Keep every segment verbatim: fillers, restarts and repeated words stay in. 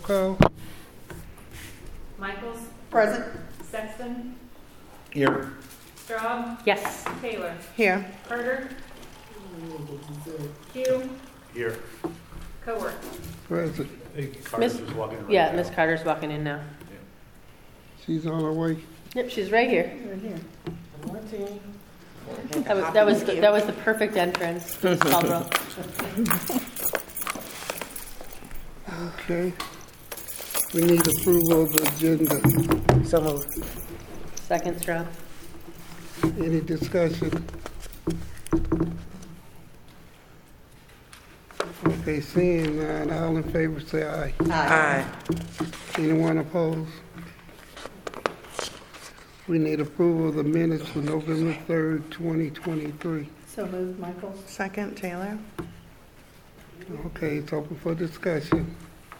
call. Michaels? Present. Sexton? Here. Straub? Yes. Taylor? Here. Carter? Hugh? Here. Cowork? Present. Miss, yeah, Miss Carter's walking in now. She's on her way. Yep, she's right here. Right here. That was that was the, that was the perfect entrance to Miss Caldwell. Okay. We need approval of the agenda. So moved. Second, Straub. Any discussion? Okay, seeing none, all in favor say aye. Aye. Anyone opposed? We need approval of the minutes for November third, twenty twenty-three. So moved, Michaels. Second, Taylor. Okay, it's open for discussion.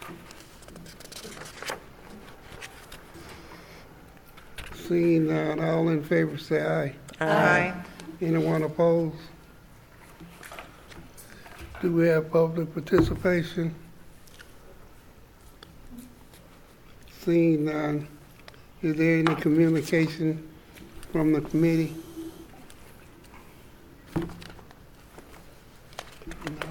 Seeing none, all in favor say aye. Aye. Anyone opposed? Do we have public participation? Seeing none, is there any communication from the committee? No.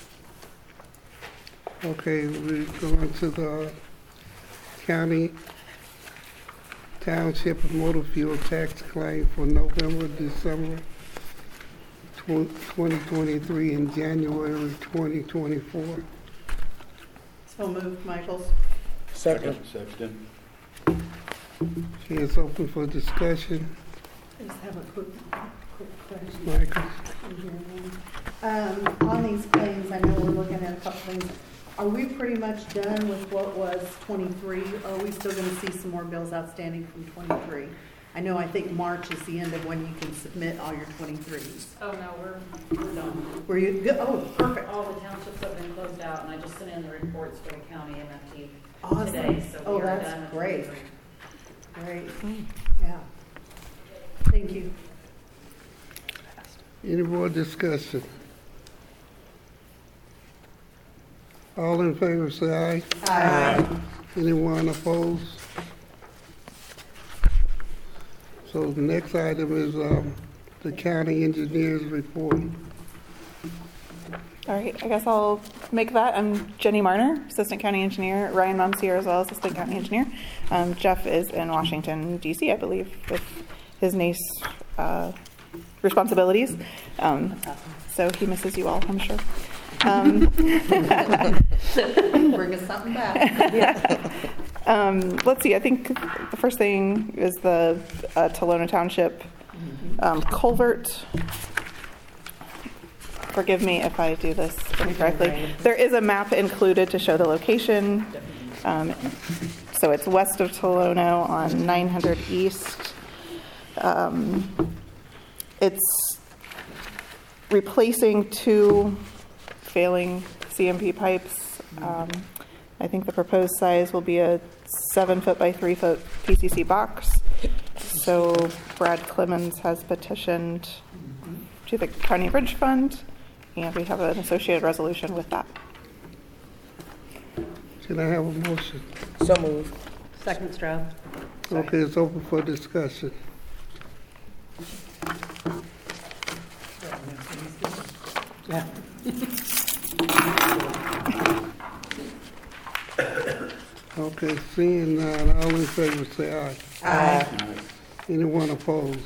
Okay, we're going to the county township and motor fuel tax claim for November, December twenty twenty-three and January twenty twenty-four. So moved, Michaels. Second. Sexton. Okay, it's open for discussion. I just have a quick, quick question. Michael? Um, on these claims, I know we're looking at a couple things. Are we pretty much done with what was twenty-three? Or are we still gonna see some more bills outstanding from twenty-three? I know, I think March is the end of when you can submit all your twenty-threes. Oh, no, we're, we're done. Were you, good? Oh, perfect. All the townships have been closed out, and I just sent in the reports for the county M F T Awesome. today, so Oh, we are that's done with great. twenty-three. Great, yeah. Thank you. Any more discussion? All in favor say aye. Aye. Anyone opposed? So the next item is um, the county engineer's report. All right, I guess I'll make that. I'm Jenny Marner, Assistant County Engineer. Ryan Mom's here as well, Assistant County Engineer. Um, Jeff is in Washington, D C, I believe, with his niece uh, responsibilities. Um, so he misses you all, I'm sure. Um, Bring us something back. yeah. Um, let's see, I think the first thing is the uh, Tolona Township um, culvert. Forgive me if I do this incorrectly. There is a map included to show the location. Um, so it's west of Tolono on nine hundred East. Um, it's replacing two failing C M P pipes. Um, I think the proposed size will be a seven foot by three foot P C C box. So Brad Clemens has petitioned to the County Bridge Fund, and we have an associated resolution with that. Can I have a motion? So moved. Second, Straub. Okay, it's open for discussion. Yeah. Okay, seeing none, all in favor say aye. Aye. Anyone opposed?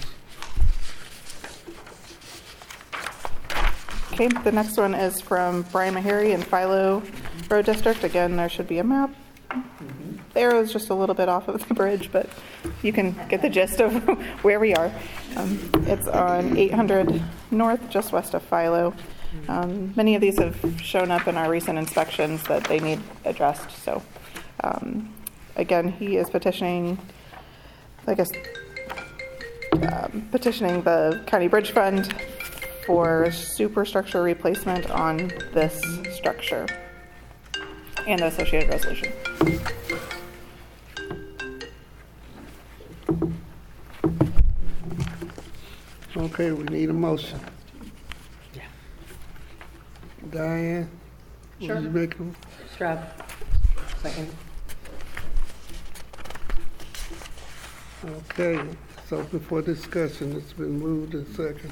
Okay, the next one is from Brian Meharry in Philo Road District. Again, there should be a map. The arrow is just a little bit off of the bridge, but you can get the gist of where we are. Um, it's on eight hundred North, just west of Philo. Um, many of these have shown up in our recent inspections that they need addressed. So, um, again, he is petitioning, I guess, um, petitioning the County Bridge Fund for superstructure replacement on this structure and the associated resolution. Okay, we need a motion. Yeah. Diane? Sure. Will you make them? Straub. Second. Okay, so before discussion, it's been moved and second.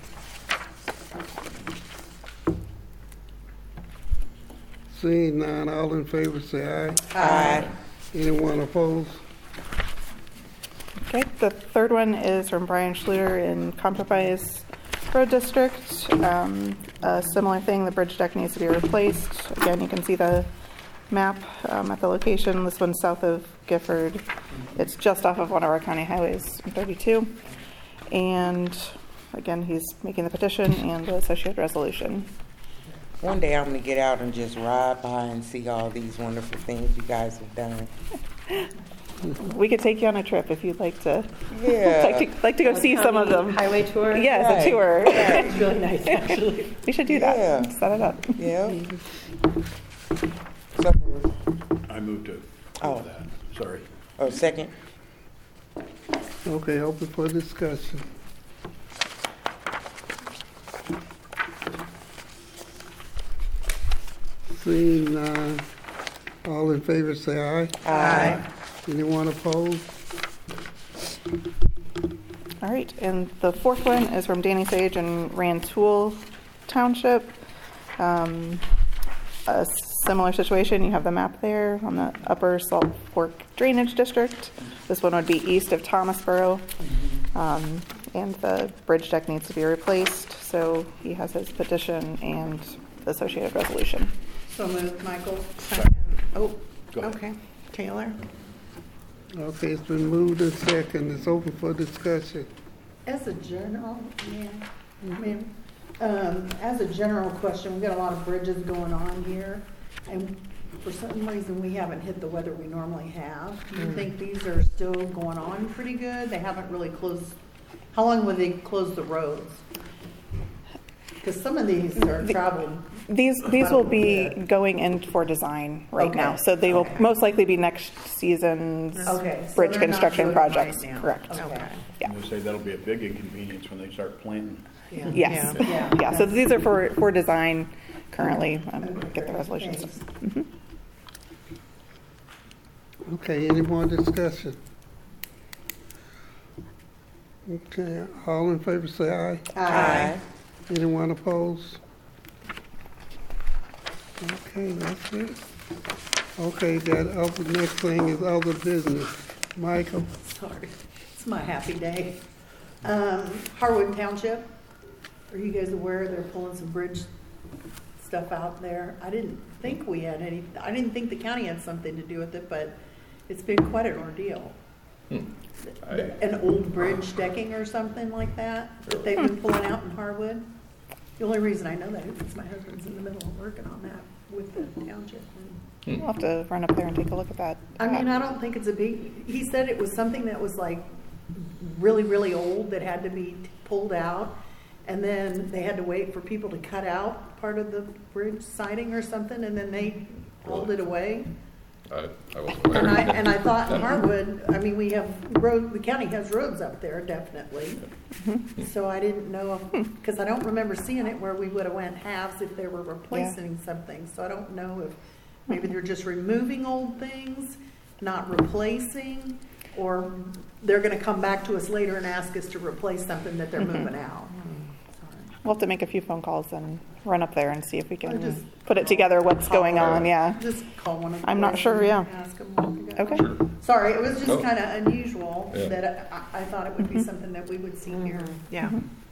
Seeing none, all in favor say aye. Aye. Anyone opposed? Okay, the third one is from Brian Schluter in Compromise Road District. Um, a similar thing, the bridge deck needs to be replaced. Again, you can see the map um, at the location. This one's south of Gifford. It's just off of one of our county highways, thirty-two. And again, he's making the petition and the associated resolution. One day I'm gonna get out and just ride by and see all these wonderful things you guys have done. We could take you on a trip if you'd like to. Yeah. like to like to go see some of them. Highway tour. Yes, Right. a tour. It's really nice, actually. We should do that. Yeah. Set it up. Yeah. So, I moved to Oh. oh. that. Sorry. oh, second. Okay, open for discussion. Seeing none, all in favor say aye. Aye. Anyone opposed? All right, and the fourth one is from Danny Sage in Rantoul Township. Um, a similar situation, you have the map there on the upper Salt Fork Drainage District. This one would be east of Thomasboro. Um, and the bridge deck needs to be replaced, so he has his petition and the associated resolution. So moved, Michael. Second. Oh, Go ahead. okay. Taylor? Okay, it's been moved and second. It's open for discussion. As a general, yeah, I mean, um, as a general question, we've got a lot of bridges going on here, and for some reason, we haven't hit the weather we normally have. Do you think these are still going on pretty good? They haven't really closed, how long will they close the roads? Because some of these are traveled. These these will be Okay. going in for design right Okay. now, so they will Okay. most likely be next season's Okay, so bridge they're not construction doing right projects. now. Correct. Okay. Yeah. I'm going to say that'll be a big inconvenience when they start planting. Yes. Yeah. Yeah. Yeah. So these are for for design currently. Um, get the resolutions. Thanks. Okay, any more discussion? Okay, all in favor say aye. Aye. Anyone opposed? Okay, that's it. Okay, that other, next thing is other business. Michael? Sorry, it's my happy day. Um, Harwood Township, are you guys aware they're pulling some bridge stuff out there? I didn't think we had any, I didn't think the county had something to do with it, but it's been quite an ordeal. I- An old bridge decking or something like that, that they've been pulling out in Harwood. The only reason I know that is because my husband's in the middle of working on that with the township. We'll have to run up there and take a look at that. I mean, I don't think it's a big, he said it was something that was like really, really old that had to be pulled out. And then they had to wait for people to cut out part of the bridge siding or something, and then they hauled it away. I, I wasn't aware. And I, and I thought in Harwood, I mean, we have road, the county has roads up there, definitely. So I didn't know, because I don't remember seeing it where we would have went halves if they were replacing something. So I don't know if maybe they're just removing old things, not replacing, or they're gonna come back to us later and ask us to replace something that they're moving out. We'll have to make a few phone calls and run up there and see if we Or can just put it together, what's going on, yeah. Just call one of the. I'm not boys sure, and yeah. Ask them what to go. Okay. Sure. Sorry, it was just Oh. kind of unusual Yeah. that I, I thought it would be something that we would see here. Yeah.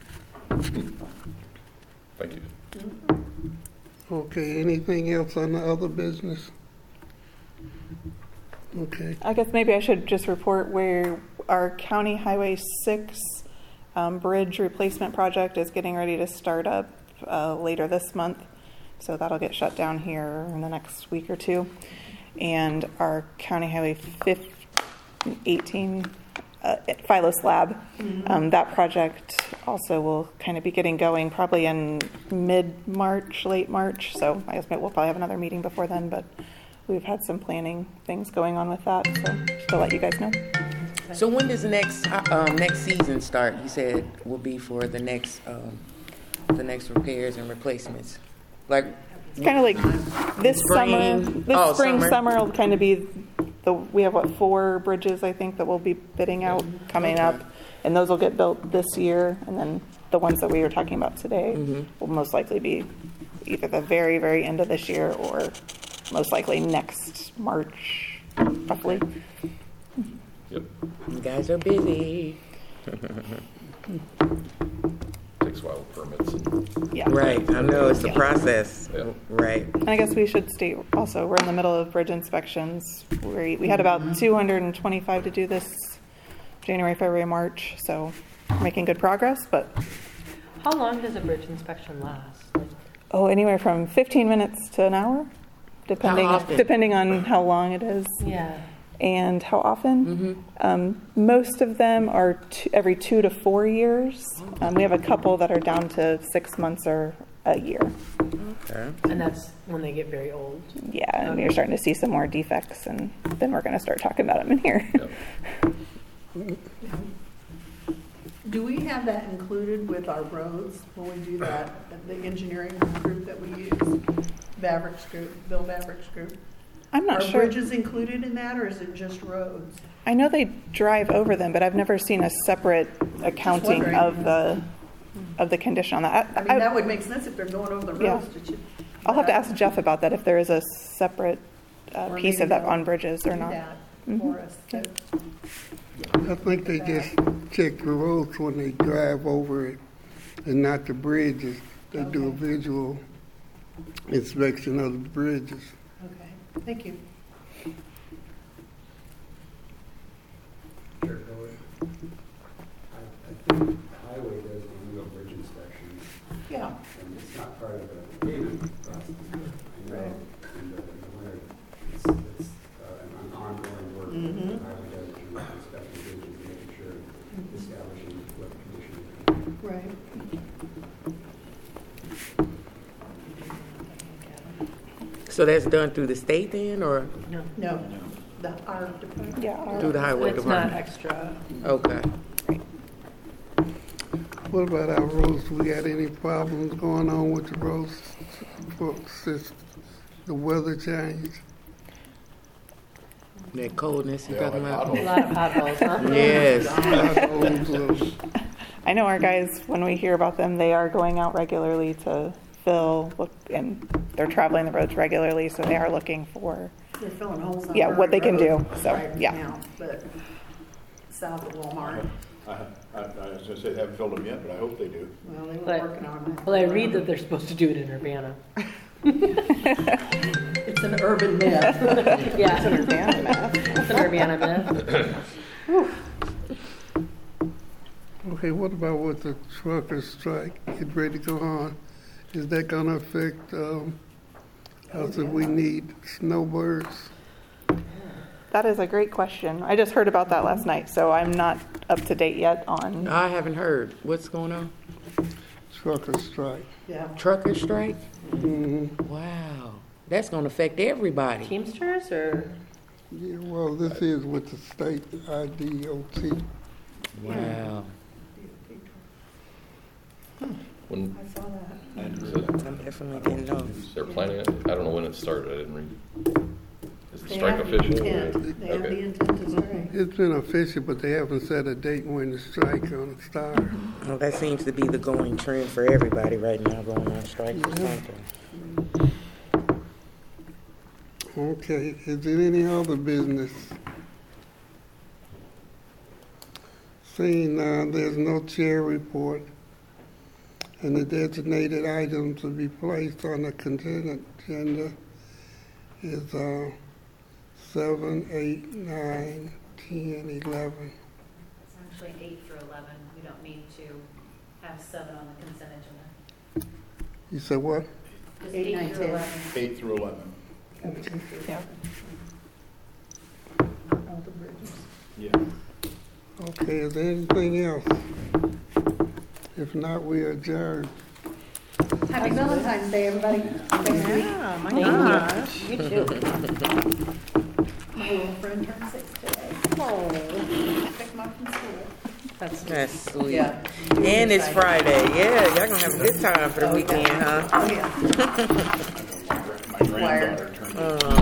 Thank you. Okay, anything else on the other business? Okay, I guess maybe I should just report where our County Highway six um, bridge replacement project is getting ready to start up uh, later this month. So that'll get shut down here in the next week or two. And our County Highway fifteen, eighteen, uh, Philo Slab, um, that project also will kind of be getting going probably in mid-March, late March. So I guess maybe we'll probably have another meeting before then, but we've had some planning things going on with that, so just to let you guys know. So when does the next uh, um, next season start? You said will be for the next um, the next repairs and replacements. Like It's kind of like this Spring. summer, this Oh, spring, summer. summer will kind of be the, we have what, four bridges, I think, that we'll be bidding out coming Okay. up. And those will get built this year. And then the ones that we were talking about today Mhm. will most likely be either the very, very end of this year or most likely next March, roughly. Yep. You guys are busy. Takes a while with permits. And, Yeah. Right, I know, it's a Yeah. process. Yeah. Right. And I guess we should state also, we're in the middle of bridge inspections. We, we had about two hundred twenty-five to do this January, February, March, so we're making good progress, but, How long does a bridge inspection last? Like, oh, anywhere from fifteen minutes to an hour, depending, often? depending on how long it is yeah. and how often. Mm-hmm. Um, most of them are two, every two to four years. Um, we have a couple that are down to six months or a year. Okay. And that's when they get very old. Yeah, and you're starting to see some more defects, and then we're going to start talking about them in here. Yep. Do we have that included with our roads when we do that, the engineering group that we use? Maverick's group, Bill Maverick's group? I'm not Are sure. bridges included in that, or is it just roads? I know they drive over them, but I've never seen a separate accounting wondering. of the of the condition on that. I mean, that would make sense if they're going over the Yeah. roads. to ch- I'll have to ask Jeff about that if there is a separate uh, Or piece maybe of that they'll on bridges or do not. that Mhm. For us. So- I think they just check the roads when they drive over it and not the bridges. They do a Okay. visual inspection of the bridges. Okay, thank you. Sure, go ahead. I, I think highway does annual bridge inspections, Yeah, and it's not part of the payment process. I know Right. in the, in the winter, it's, it's uh, an ongoing work. Mhm. Highway does, you know, inspecting bridges, making sure, establishing what condition it's in. right. So that's done through the state then, or No. No, the, our department. Yeah. our- through the highway It's not department? extra. Okay. What about our roads? We got any problems going on with the roads folks since the weather changed? That coldness you They all talking have about? A lot of potholes, huh? Yes. Potholes, uh, I know our guys, when we hear about them, they are going out regularly to fill, look, and they're traveling the roads regularly, so they are looking for, They're filling holes on. Yeah, what they can Murray Road do, so, right yeah. now, But south of Walmart, I, I, I was gonna say, they haven't filled them yet, but I hope they do. well, they were But- working on it. Well, I read that they're supposed to do it in Urbana. It's an urban myth. Yeah, It's an Urbana map. it's an Urbana myth. Okay, what about with the trucker strike? Get ready to go on. Is that gonna affect, um, us if we need snowbirds? That is a great question. I just heard about that last night, so I'm not up to date yet on. I haven't heard. What's going on? Trucker strike. Yeah. Trucker strike? Mm-hmm. Wow. That's going to affect everybody. Teamsters or? Yeah, well, this is with the state I D O T. Wow. When I saw that. is it, I'm definitely getting know. they're planning it, I don't know when it started. I didn't read. Is the They strike have the official? or- intent. They have the Okay. intent to strike. It's been official, but they haven't set a date when the strike gonna start. Well, that seems to be the going trend for everybody right now, going on strike or something. Okay, is there any other business? Seeing uh, there's no chair report, and the designated items to be placed on the consent agenda is uh, seven, eight, nine, ten, eleven. It's actually eight through eleven. We don't need to have seven on the consent agenda. You said what? Just Eight, nine, eight through ten. eleven. Eight through eleven. Yeah. All the bridges. Yeah. Okay, is there anything else? If not, we adjourn. Happy Valentine's Day, everybody. Thank you. Yeah, my Thank gosh. you. You too. My little friend turned six today. Oh. Picked him up from school. That's That's sweet. Yeah. And it's Friday. Yeah, y'all going to have a good time for the weekend, huh? Oh, yeah. My granddaughter turned Oh.